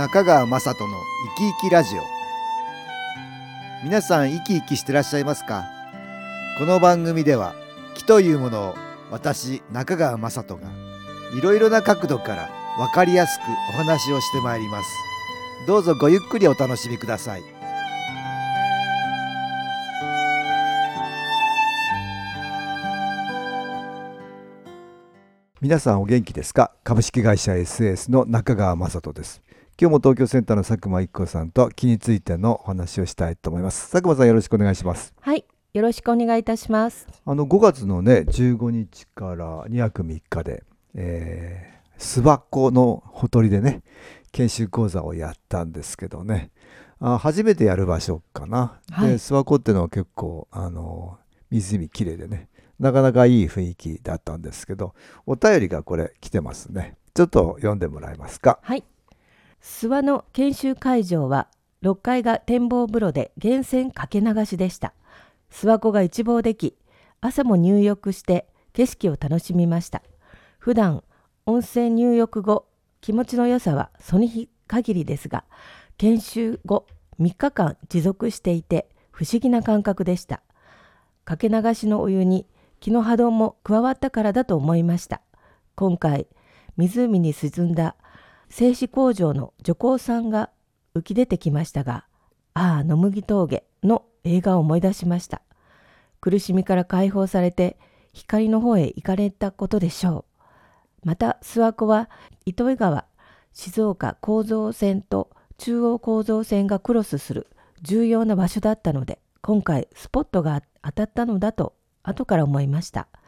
中川雅人の生き生きラジオ。皆さん生き生きしてらっしゃいますか？この番組では気というものを私中川雅人がいろいろな角度から分かりやすくお話をしてまいります。どうぞごゆっくりお楽しみください。皆さんお元気ですか？株式会社 SS の中川雅人です。今日も東京センターの佐久間一子さんと気についてのお話をしたいと思います。佐久間さん、よろしくお願いします。 はい、よろしくお願いいたします。 5月のね15日から2泊3日で、諏訪湖のほとりでね研修講座をやったんですけどね、初めてやる場所かな、 はい、 で諏訪湖っていうのは結構湖きれいでね、なかなかいい雰囲気だったんですけど、お便りがこれ来てますね。ちょっと読んでもらえますか？ はい、諏訪の研修会場は6階が展望風呂で源泉かけ流しでした。諏訪湖が一望でき、朝も入浴して景色を楽しみました。普段温泉入浴後、気持ちの良さはその日限りですが、研修後3日間持続していて不思議な感覚でした。かけ流しのお湯に気の波動も加わったからだと思いました。今回湖に沈んだ製紙工場の女工さんが浮き出てきましたが、野麦峠の映画を思い出しました。苦しみから解放されて光の方へ行かれたことでしょう。また諏訪湖は糸魚川、静岡構造線と中央構造線がクロスする重要な場所だったので、今回スポットが当たったのだと後から思いました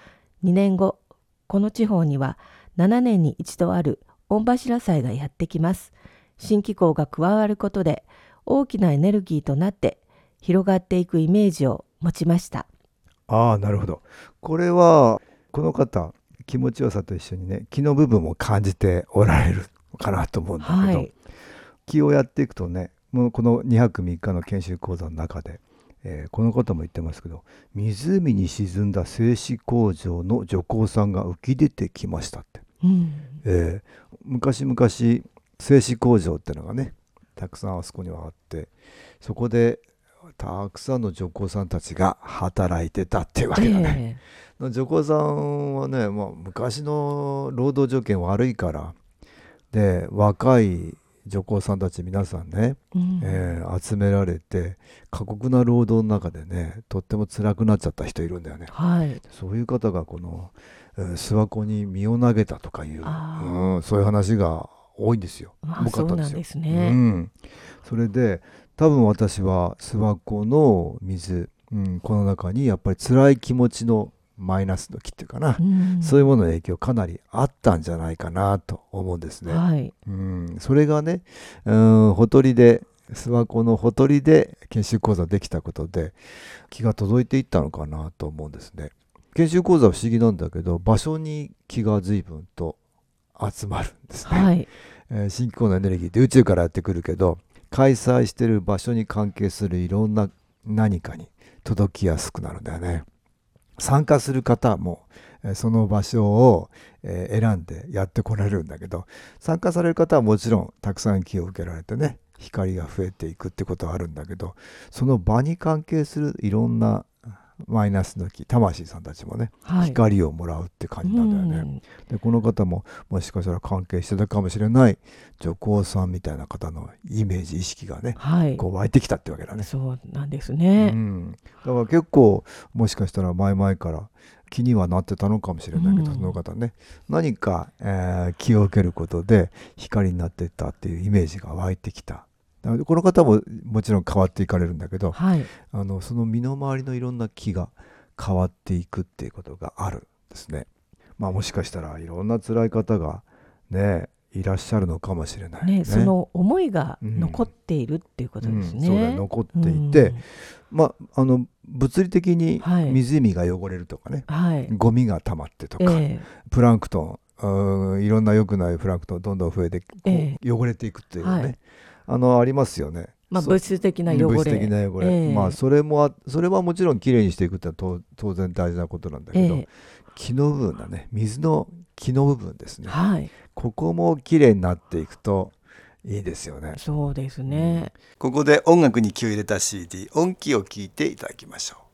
。2年後、この地方には7年に一度ある御柱祭がやってきます。新気候が加わることで大きなエネルギーとなって広がっていくイメージを持ちました。 なるほど。これはこの方、気持ちよさと一緒にね気の部分も感じておられるかなと思うんだけど、 はい、 気をやっていくとね、もうこの2泊3日の研修講座の中で、この方も言ってますけど、湖に沈んだ製紙工場の女工さんが浮き出てきましたって、昔々製紙工場ってのがねたくさんあそこにはあって、そこでたくさんの女工さんたちが働いてたっていうわけだね。女工さんはね、昔の労働条件悪いからで、若い女工さんたち皆さんね、集められて過酷な労働の中でねとっても辛くなっちゃった人いるんだよね。 はい、 そういう方がこの、諏訪湖に身を投げたとかいう、そういう話が多いんですよ。多かったんですよ。 そうなんですね。 それで多分私は諏訪湖の水、この中にやっぱり辛い気持ちのマイナスの気っていうかな、そういうものの影響かなりあったんじゃないかなと思うんですね。 はい、 それがね、ほとりで諏訪湖のほとりで研修講座できたことで気が届いていったのかなと思うんですね。研修講座は不思議なんだけど、場所に気が随分と集まるんですね。 はい、 新機構のエネルギーって宇宙からやってくるけど、開催している場所に関係するいろんな何かに届きやすくなるんだよね。参加する方もその場所を選んでやってこられるんだけど、参加される方はもちろんたくさん気を受けられてね、光が増えていくってことはあるんだけど、その場に関係するいろんなマイナスの気、魂さんたちもね、光をもらうって感じなんだよね。でこの方ももしかしたら関係してたかもしれない女工さんみたいな方のイメージ、意識がね、こう湧いてきたってわけだね。 そうなんですね。 だから結構もしかしたら前々から気にはなってたのかもしれないけど、その方ね何か、気を受けることで光になっていったっていうイメージが湧いてきた。この方ももちろん変わっていかれるんだけど、その身の回りのいろんな気が変わっていくっていうことがあるんですね。もしかしたらいろんな辛い方がねいらっしゃるのかもしれないね。 その思いが残っているっていうことですね。 そうだ、残っていて、物理的に湖が汚れるとかね、ゴミが溜まってとか、プランクトン、いろんな良くないプランクトンどんどん増えて汚れていくっていうね、ありますよね。 物質的な汚れ、 それはもちろんきれいにしていくってのは当然大事なことなんだけど、気の部分だね、水の気の部分ですね、ここもきれいになっていくといいですよね。 そうですね。 ここで音楽に気を入れた CD 音気を聞いていただきましょう。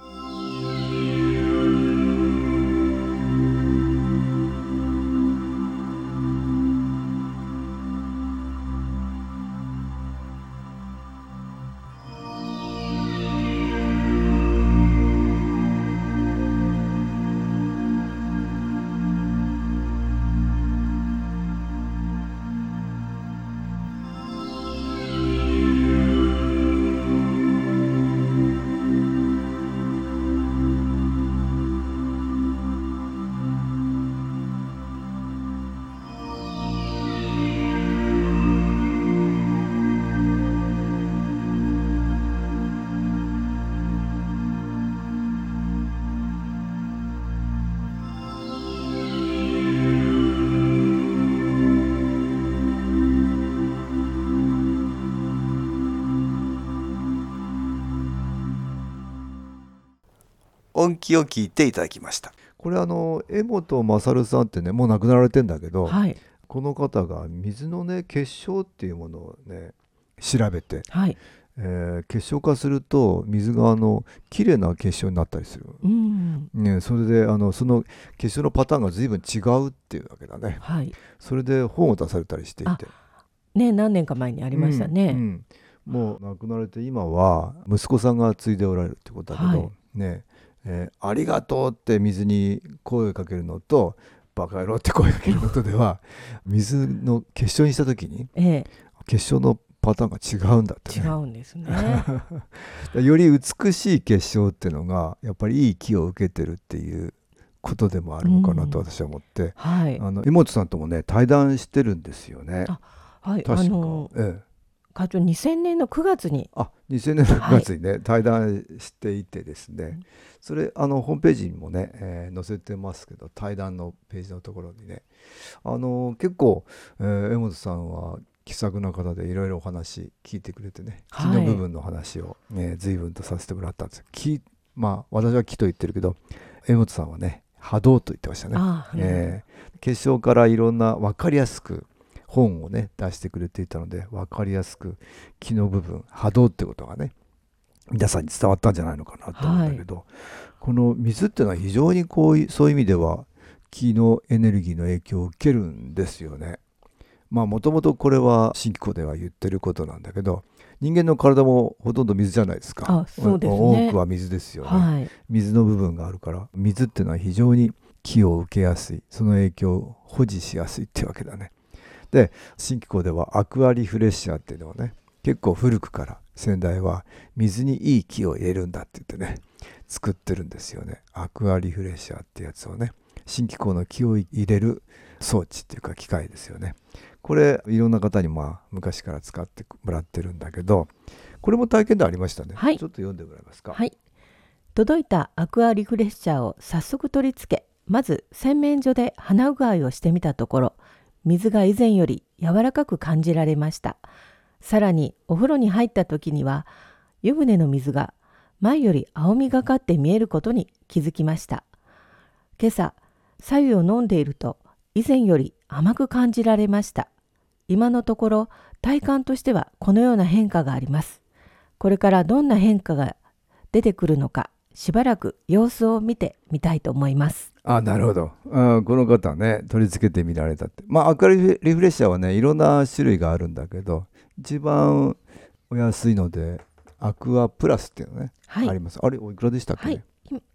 音気を聞いていただきました。これ江本勝さんってね、もう亡くなられてんだけど、 はい。 この方が水のね結晶っていうものをね調べて、 はい。 結晶化すると水が綺麗な結晶になったりする、ね、それでその結晶のパターンが随分違うっていうわけだね。 はい。 それで本を出されたりしていて、 ね、何年か前にありましたね。 もう亡くなられて今は息子さんが継いでおられるってことだけど、 はいね、ありがとうって水に声をかけるのとバカ野郎って声をかけるのとでは水の結晶にした時に結晶のパターンが違うんだって違ね。 うんですね。 より美しい結晶っていうのがやっぱりいい気を受けてるっていうことでもあるのかなと私は思って、 はい。 江本さんともね対談してるんですよね。 はい。 確か、 会長2000年の9月に。 2000年の9月にね、対談していてですね、それホームページにもね、載せてますけど、対談のページのところにね結構、江本さんは気さくな方でいろいろお話聞いてくれてね、気の部分の話を、随分とさせてもらったんですよ。私は気と言ってるけど江本さんはね波動と言ってましたね。結晶からいろんな分かりやすく本をね出してくれていたので、分かりやすく気の部分波動ってことがね皆さんに伝わったんじゃないのかなと思うんだけど、この水っていうのは非常にそういう意味では気のエネルギーの影響を受けるんですよね。もともとこれは新機構では言ってることなんだけど、人間の体もほとんど水じゃないですか。 そうですね。 多くは水ですよね。水の部分があるから水っていうのは非常に気を受けやすい、その影響を保持しやすいっていうわけだね。で新機構ではアクアリフレッシャーっていうのをね結構古くから先代は水にいい気を入れるんだって言ってね作ってるんですよね。アクアリフレッシャーってやつをね、新機構の気を入れる装置っていうか機械ですよね。これいろんな方に昔から使ってもらってるんだけど、これも体験でありましたね。ちょっと読んでもらえますか。 はい。届いたアクアリフレッシャーを早速取り付け、まず洗面所で鼻うがいをしてみたところ、水が以前より柔らかく感じられました。さらにお風呂に入った時には湯船の水が前より青みがかって見えることに気づきました。今朝白湯を飲んでいると以前より甘く感じられました。今のところ体感としてはこのような変化があります。これからどんな変化が出てくるのか、しばらく様子を見てみたいと思います。 なるほど。この方はね取り付けてみられたって。アクアリフレッシャーはねいろんな種類があるんだけど、一番お安いのでアクアプラスっていうのね、あります。あれおいくらでしたっけね。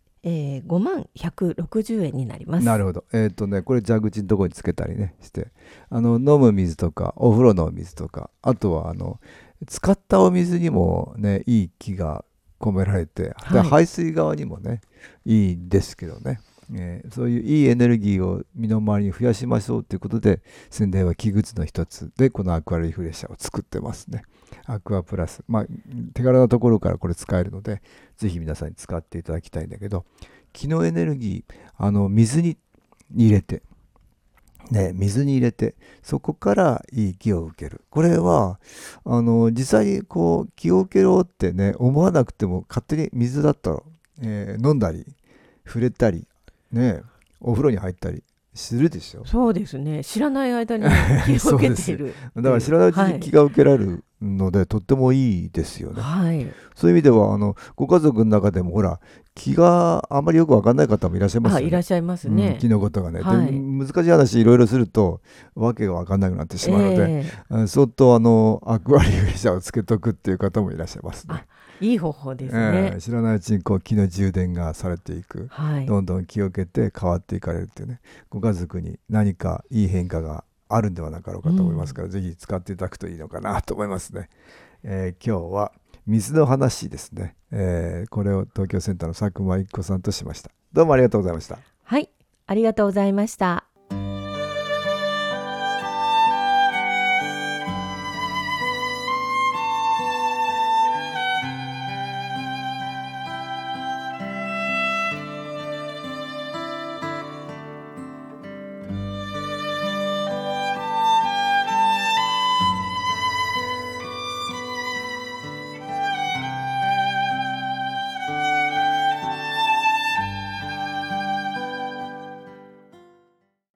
5160円になります。 なるほど。これ蛇口のところにつけたりねして、飲む水とかお風呂の水とか、あとは使ったお水にもねいい気が込められて、で排水側にもねいいんですけどね、そういういいエネルギーを身の回りに増やしましょうということで、先代は木口の一つでこのアクアリフレッシャーを作ってますね。アクアプラス、手軽なところからこれ使えるのでぜひ皆さんに使っていただきたいんだけど、気のエネルギー水に入れて水に入れてそこからいい気を受ける。これは実際にこう気を受けろってね思わなくても勝手に水だったら、飲んだり触れたりね、お風呂に入ったりするでしょ。 そうですね。知らない間に気を受けている。 だから知らないうちに気が受けられるので、とってもいいですよね。 はい。 そういう意味ではご家族の中でもほら気があまりよく分かんない方もいらっしゃいますよね。 いらっしゃいますね。 気のことがね、 はい、 で難しい話いろいろするとわけが分かんなくなってしまうので、相当アクアリウェイザーをつけとくっていう方もいらっしゃいますね。 いい方法ですね。 知らないうちに気の充電がされていく、 はい、 どんどん気を受けて変わっていかれるっていうね、ご家族に何かいい変化があるんではなかろうかと思いますから、ぜひ使っていただくといいのかなと思いますね。今日は水の話ですね、これを東京センターの佐久間一子さんとしました。どうもありがとうございました。 はい、ありがとうございました。